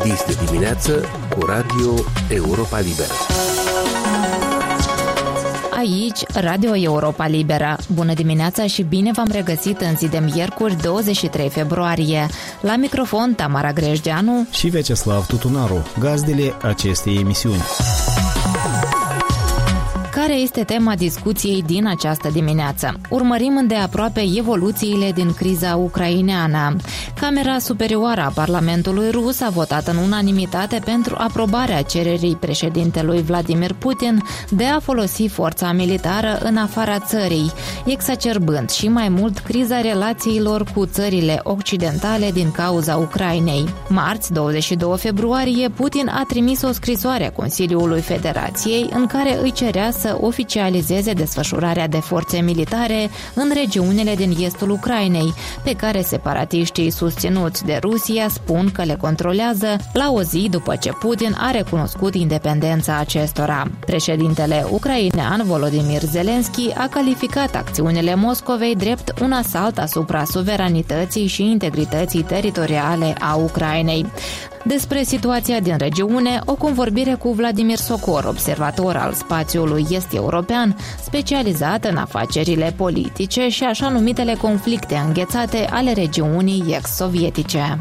Este dimineață cu Radio Europa Liberă. Aici, Radio Europa Liberă. Bună dimineața și bine v-am regăsit în zi de miercuri, 23 februarie. La microfon, Tamara Grejdeanu și Vyacheslav Tutunaru, gazdele acestei emisiuni. Care este tema discuției din această dimineață? Urmărim îndeaproape evoluțiile din criza ucraineană. Camera Superioară a Parlamentului Rus a votat în unanimitate pentru aprobarea cererii președintelui Vladimir Putin de a folosi forța militară în afara țării, exacerbând și mai mult criza relațiilor cu țările occidentale din cauza Ucrainei. Marți, 22 februarie, Putin a trimis o scrisoare Consiliului Federației în care îi cerea să oficializeze desfășurarea de forțe militare în regiunile din estul Ucrainei, pe care separatiștii susținuți de Rusia spun că le controlează la o zi după ce Putin a recunoscut independența acestora. Președintele ucrainean Volodymyr Zelensky a calificat acțiunile Moscovei drept un asalt asupra suveranității și integrității teritoriale a Ucrainei. Despre situația din regiune, o convorbire cu Vladimir Sokor, observator al spațiului est-european, specializat în afacerile politice și așa numitele conflicte înghețate ale regiunii ex-sovietice.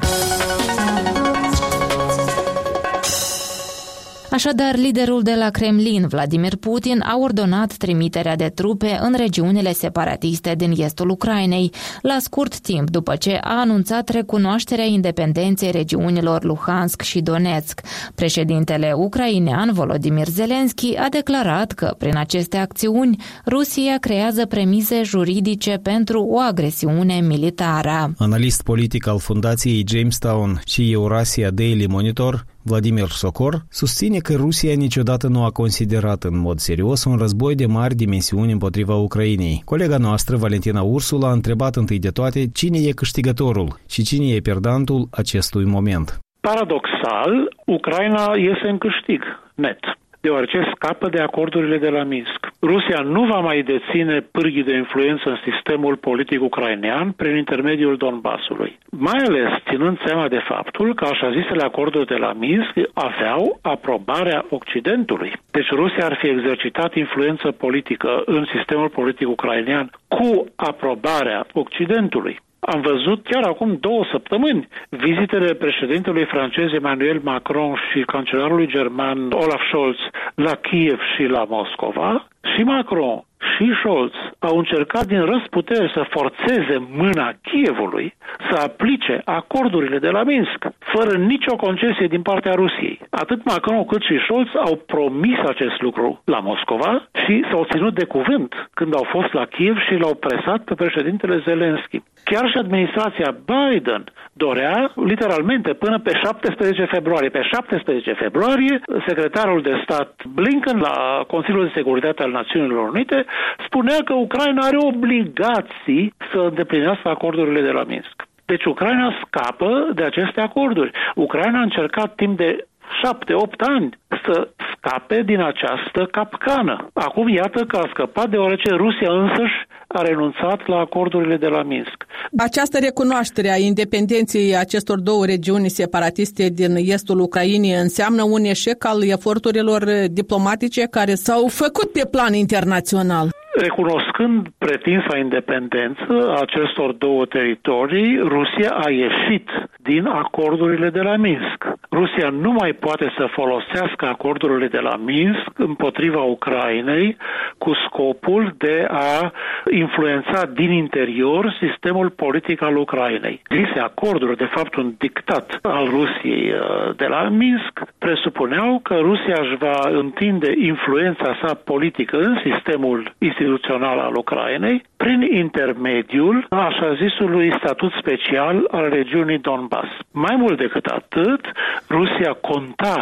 Așadar, liderul de la Kremlin, Vladimir Putin, a ordonat trimiterea de trupe în regiunile separatiste din estul Ucrainei, la scurt timp după ce a anunțat recunoașterea independenței regiunilor Luhansk și Donetsk. Președintele ucrainean, Volodymyr Zelensky, a declarat că, prin aceste acțiuni, Rusia creează premise juridice pentru o agresiune militară. Analist politic al Fundației Jamestown și Eurasia Daily Monitor, Vladimir Sokor, susține că Rusia niciodată nu a considerat în mod serios un război de mari dimensiuni împotriva Ucrainei. Colega noastră, Valentina Ursula, a întrebat întâi de toate cine e câștigătorul și cine e perdantul acestui moment. Paradoxal, Ucraina iese în câștig, net, deoarece scapă de acordurile de la Minsk. Rusia nu va mai deține pârghii de influență în sistemul politic ucrainean prin intermediul Donbasului. Mai ales ținând seama de faptul că așa zisele acorduri de la Minsk aveau aprobarea Occidentului. Deci Rusia ar fi exercitat influență politică în sistemul politic ucrainean cu aprobarea Occidentului. Am văzut chiar acum 2 săptămâni vizitele președintelui francez Emmanuel Macron și cancelarului german Olaf Scholz la Kiev și la Moscova. Și Macron și Scholz au încercat din răzputeri să forțeze mâna Kievului să aplice acordurile de la Minsk, fără nicio concesie din partea Rusiei. Atât Macron cât și Scholz au promis acest lucru la Moscova și s-au ținut de cuvânt când au fost la Kiev și l-au presat pe președintele Zelensky. Chiar și administrația Biden dorea, literalmente, până pe 17 februarie. Pe 17 februarie, secretarul de stat Blinken la Consiliul de Securitate al Națiunilor Unite spunea că Ucraina are obligații să îndeplinească acordurile de la Minsk. Deci Ucraina scapă de aceste acorduri. Ucraina a încercat timp de 7-8 ani să scape din această capcană. Acum iată că a scăpat deoarece Rusia însăși a renunțat la acordurile de la Minsk. Această recunoaștere a independenței acestor 2 regiuni separatiste din estul Ucrainei înseamnă un eșec al eforturilor diplomatice care s-au făcut pe plan internațional. Recunoscând pretinsa independență a acestor 2 teritorii, Rusia a ieșit din acordurile de la Minsk. Rusia nu mai poate să folosească acordurile de la Minsk împotriva Ucrainei cu scopul de a influența din interior sistemul politic al Ucrainei. Lise acorduri, de fapt un dictat al Rusiei de la Minsk, presupuneau că Rusia își va întinde influența sa politică în sistemul instituțional al Ucrainei prin intermediul așa zisului statut special al regiunii Donbass. Mai mult decât atât, Rusia conta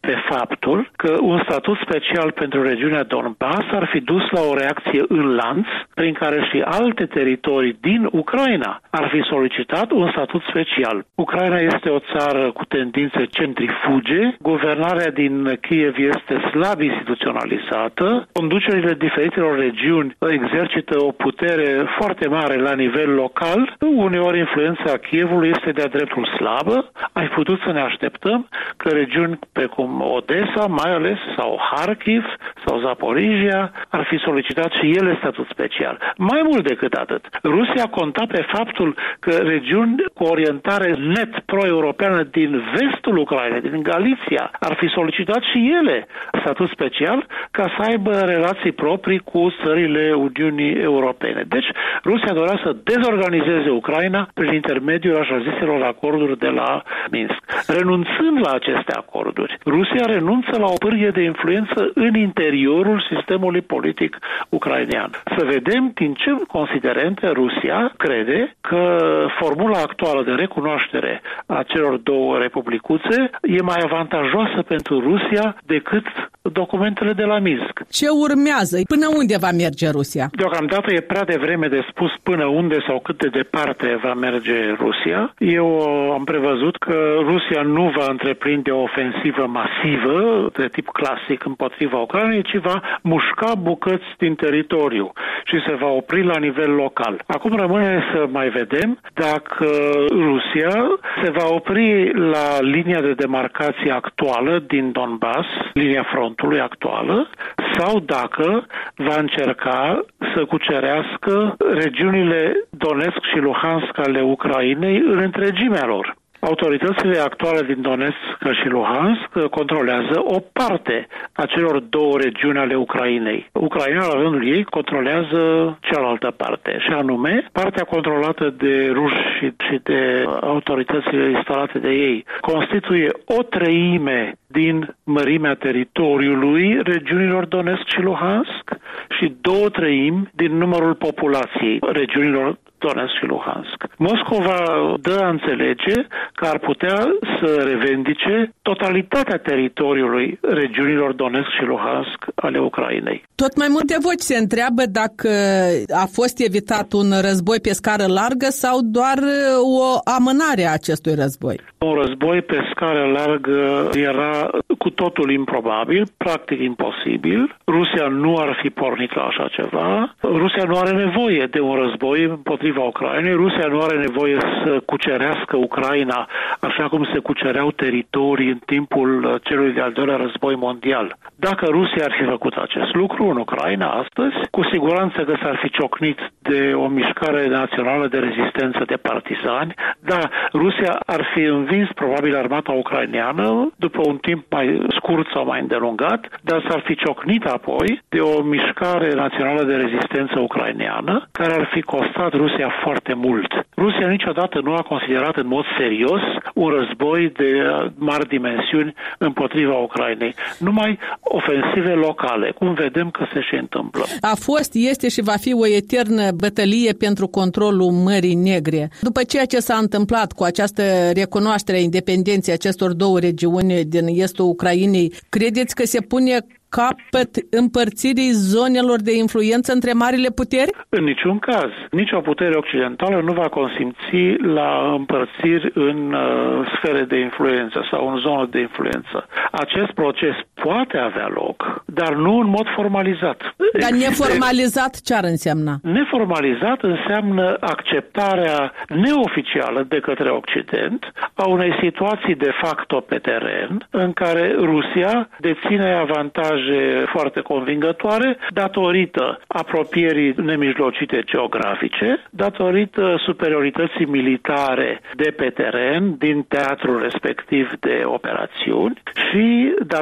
pe faptul că un statut special pentru regiunea Donbass ar fi dus la o reacție în lanț prin care și alte teritorii din Ucraina ar fi solicitat un statut special. Ucraina este o țară cu tendințe centrifuge, guvernarea din Kiev este slab instituționalizată, conducerile diferitelor regiuni exercită o putere foarte mare la nivel local, uneori influența Kievului este de-a dreptul slabă. Ai putut să ne așteptăm că regiuni precum Odessa, mai ales, sau Kharkiv, sau Zaporizhia, ar fi solicitat și ele statut special. Mai mult decât atât, Rusia conta pe faptul că regiuni cu orientare net pro-europeană din vestul Ucrainei, din Galiția, ar fi solicitat și ele statut special ca să aibă relații proprii cu țările Uniunii Europene. Deci, Rusia dorea să dezorganizeze Ucraina prin intermediul așa ziselor acorduri de la Minsk. Renunțând la aceste acorduri, Rusia renunță la o pârghie de influență în interiorul sistemului politic ucrainean. Să vedem din ce considerente Rusia crede că formula actuală de recunoaștere a celor două republicuțe e mai avantajoasă pentru Rusia decât documentele de la Minsk. Ce urmează? Până unde va merge Rusia? Deocamdată e prea devreme de spus până unde sau cât de departe va merge Rusia. Eu am prevăzut că Rusia nu va întreprinde o ofensivă masivă de tip clasic împotriva Ucrainei, ci va mușca bucăți din teritoriu și se va opri la nivel local. Acum rămâne să mai vedem dacă Rusia se va opri la linia de demarcație actuală din Donbass, linia frontului actuală, sau dacă va încerca să cucerească regiunile Donetsk și Luhansk ale Ucrainei în întregimea lor. Autoritățile actuale din Donetsk și Luhansk controlează o parte a celor două regiuni ale Ucrainei. Ucraina, la rândul ei, controlează cealaltă parte, și anume partea controlată de ruși și de autoritățile instalate de ei. Constituie o treime din mărimea teritoriului regiunilor Donetsk și Luhansk și 2/3 din numărul populației regiunilor Donetsk și Luhansk. Moscova dă a înțelege că ar putea să revendice totalitatea teritoriului regiunilor Donetsk și Luhansk ale Ucrainei. Tot mai multe voci se întreabă dacă a fost evitat un război pe scară largă sau doar o amânare a acestui război. Un război pe scară largă era cu totul improbabil, practic imposibil. Rusia nu ar fi pornit la așa ceva. Rusia nu are nevoie de un război împotriva Ucrainei. Rusia nu are nevoie să cucerească Ucraina așa cum se cucereau teritorii în timpul celui de-al doilea război mondial. Dacă Rusia ar fi făcut acest lucru în Ucraina astăzi, cu siguranță că s-ar fi ciocnit de o mișcare națională de rezistență de partizani, dar Rusia ar fi învins probabil armata ucraineană după un timp mai scurt sau mai îndelungat, dar s-ar fi ciocnit apoi de o mișcare națională de rezistență ucraineană care ar fi costat Rusia foarte mult. Rusia niciodată nu a considerat în mod serios un război de mari dimensiuni împotriva Ucrainei. Numai ofensive locale, cum vedem că se și întâmplă. A fost, este și va fi o eternă bătălie pentru controlul Mării Negre. După ceea ce s-a întâmplat cu această recunoaștere a independenței acestor două regiuni din estul Ucrainei, credeți că se pune capăt împărțirii zonelor de influență între marile puteri? În niciun caz. Nici o putere occidentală nu va consimți la împărțiri în sfere de influență sau în zonă de influență. Acest proces poate avea loc, dar nu în mod formalizat. Dar neformalizat ce ar însemna? Neformalizat înseamnă acceptarea neoficială de către Occident a unei situații de facto pe teren în care Rusia deține avantaje foarte convingătoare datorită apropierii nemijlocite geografice, datorită superiorității militare de pe teren din teatrul respectiv de operațiuni și datorită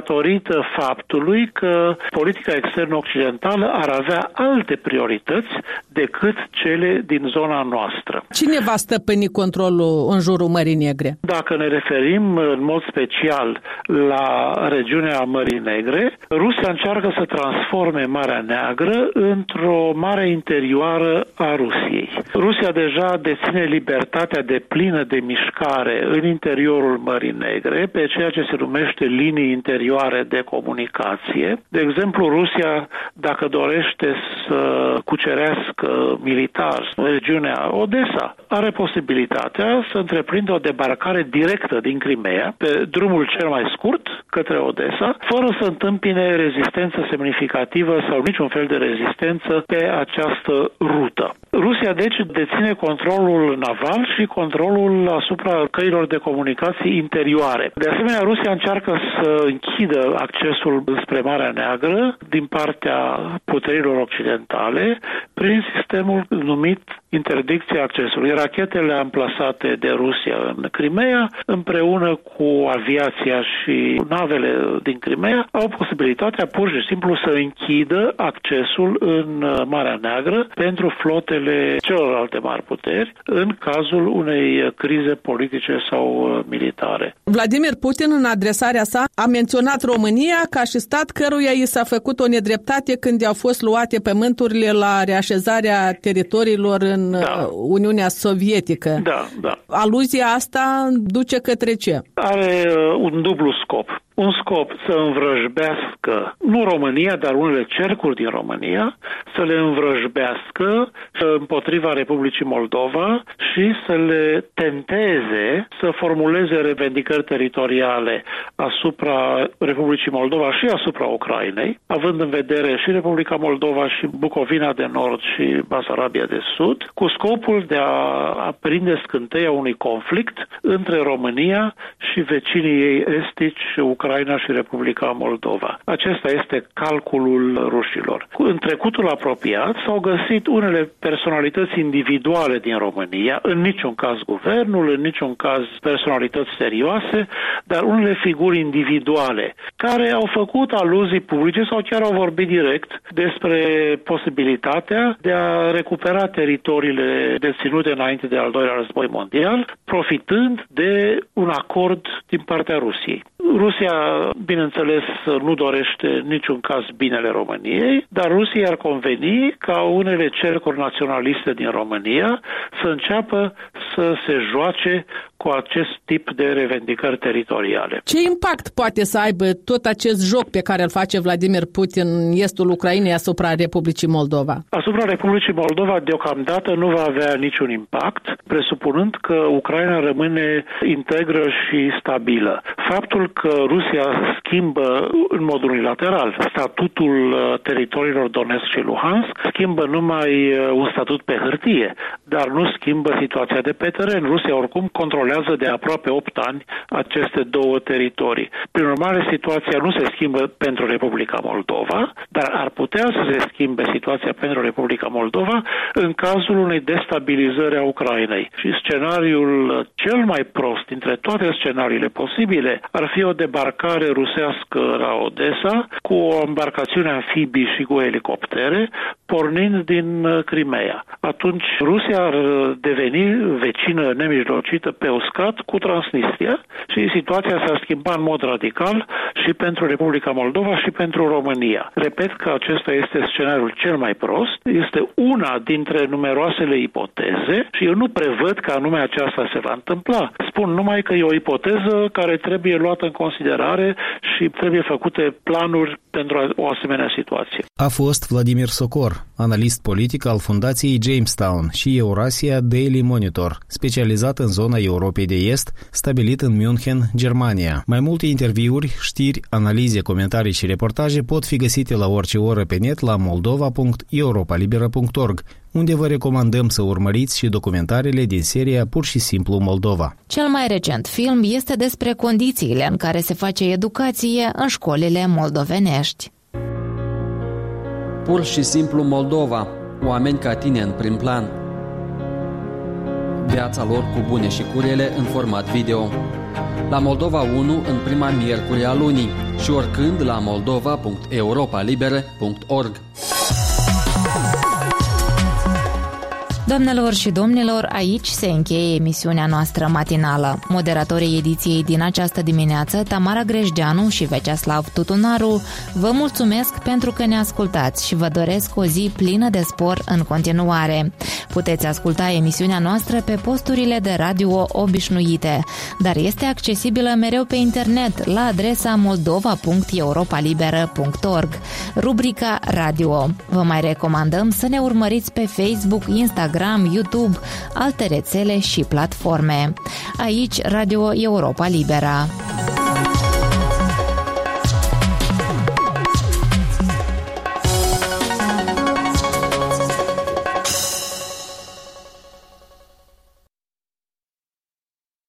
datorită faptului că politica externă occidentală ar avea alte priorități decât cele din zona noastră. Cine va stăpâni controlul în jurul Mării Negre? Dacă ne referim în mod special la regiunea Mării Negre, Rusia încearcă să transforme Marea Neagră într-o mare interioară a Rusiei. Rusia deja deține libertatea deplină de mișcare în interiorul Mării Negre, pe ceea ce se numește linii interioare de comunicație. De exemplu, Rusia, dacă dorește să cucerească militar regiunea Odessa, are posibilitatea să întreprindă o debarcare directă din Crimea, pe drumul cel mai scurt către Odessa, fără să întâmpine rezistență semnificativă sau niciun fel de rezistență pe această rută. Rusia, deci, deține controlul naval și controlul asupra căilor de comunicații interioare. De asemenea, Rusia încearcă să închidă accesul spre Marea Neagră din partea puterilor occidentale prin sistemul numit interdicția accesului. Rachetele amplasate de Rusia în Crimea, împreună cu aviația și navele din Crimea, au posibilitatea pur și simplu să închidă accesul în Marea Neagră pentru flotele celorlalte mari puteri în cazul unei crize politice sau militare. Vladimir Putin, în adresarea sa, a menționat România ca și stat căruia i s-a făcut o nedreptate când i-au fost luate pământurile la reașezarea teritoriilor în Uniunea Sovietică. Da. Aluzia asta duce către ce? Are un dublu scop. Un scop să învrăjbească, nu România, dar unele cercuri din România, să le învrăjbească împotriva Republicii Moldova și să le tenteze să formuleze revendicări teritoriale asupra Republicii Moldova și asupra Ucrainei, având în vedere și Republica Moldova și Bucovina de Nord și Basarabia de Sud, cu scopul de a aprinde scânteia unui conflict între România și vecinii ei estici, Ucraina și Republica Moldova. Acesta este calculul rușilor. În trecutul apropiat s-au găsit unele personalități individuale din România, în niciun caz guvernul, în niciun caz personalități serioase, dar unele figuri individuale care au făcut aluzii publice sau chiar au vorbit direct despre posibilitatea de a recupera teritoriile deținute înainte de al doilea război mondial, profitând de un acord din partea Rusiei. Rusia, bineînțeles, nu dorește niciun caz binele României, dar Rusia ar conveni ca unele cercuri naționaliste din România să înceapă să se joace cu acest tip de revendicări teritoriale. Ce impact poate să aibă tot acest joc pe care îl face Vladimir Putin în estul Ucrainei asupra Republicii Moldova? Asupra Republicii Moldova deocamdată nu va avea niciun impact, presupunând că Ucraina rămâne integră și stabilă. Faptul că Rusia schimbă în mod unilateral statutul teritoriilor Donetsk și Luhansk, schimbă numai un statut pe hârtie, dar nu schimbă situația de pe teren. Rusia oricum controlează de aproape 8 ani aceste două teritorii. Prin urmare, situația nu se schimbă pentru Republica Moldova, dar ar putea să se schimbe situația pentru Republica Moldova în cazul unei destabilizări a Ucrainei. Și scenariul cel mai prost dintre toate scenariile posibile ar fi o debarcare rusească la Odessa cu o embarcațiune amfibii și cu elicoptere pornind din Crimea. Atunci Rusia ar deveni vecină nemijlocită pe uscat cu Transnistria și situația s-ar schimba în mod radical și pentru Republica Moldova și pentru România. Repet că acesta este scenariul cel mai prost, este una dintre numeroasele ipoteze și eu nu prevăd că anume aceasta se va întâmpla. Spun numai că e o ipoteză care trebuie luată în considerare și trebuie făcute planuri pentru o asemenea situație. A fost Vladimir Socor, analist politic al Fundației Jamestown și Eurasia Daily Monitor, specializat în zona Europei de Est, stabilit în München, Germania. Mai multe interviuri, știri, analize, comentarii și reportaje pot fi găsite la orice oră pe net la moldova.europalibera.org, unde vă recomandăm să urmăriți și documentarele din seria Pur și simplu Moldova. Cel mai recent film este despre condițiile în care se face educație în școlile moldovenești. Pur și simplu Moldova. Oameni ca tine în prim plan. viața lor cu bune și cu rele în format video. La Moldova 1 în prima miercuri a lunii și oricând la moldova.europalibera.org. Doamnelor și domnilor, aici se încheie emisiunea noastră matinală. Moderatorii ediției din această dimineață, Tamara Grejdeanu și Veceslav Tutunaru, vă mulțumesc pentru că ne ascultați și vă doresc o zi plină de spor în continuare. Puteți asculta emisiunea noastră pe posturile de radio obișnuite, dar este accesibilă mereu pe internet la adresa moldova.europalibera.org, rubrica Radio. Vă mai recomandăm să ne urmăriți pe Facebook, Instagram, YouTube, alte rețele și platforme. Aici Radio Europa Libera.